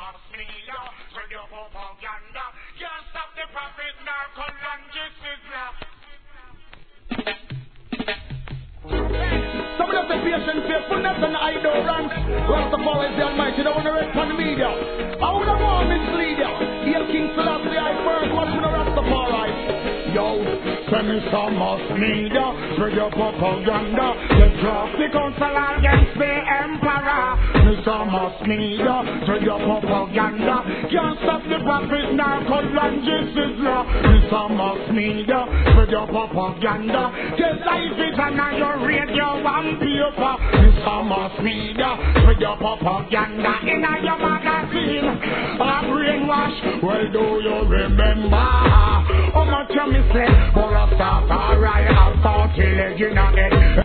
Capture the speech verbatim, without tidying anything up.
mass media, spread your propaganda. Can't stop the profit, narco-lunges is now. Some of the patient faithfulness and idolance. Rastafari is the Almighty, don't want to rest on the media. I would have want mislead ya. Hail King Selassie, I first watch the Rastafari. Yo, send me some mass media, spread your propaganda. Let's drop the council against the emperor. Me some mass media, spread your propaganda. Can't stop the profit, narco-lunges is law. Me some mass media, spread your propaganda. Get life is on your radio and paper. Me some mass media, spread your propaganda. In your magazine, a brainwash. Well, do you remember how much you miss it? For a start, alright, I'll start till you know it.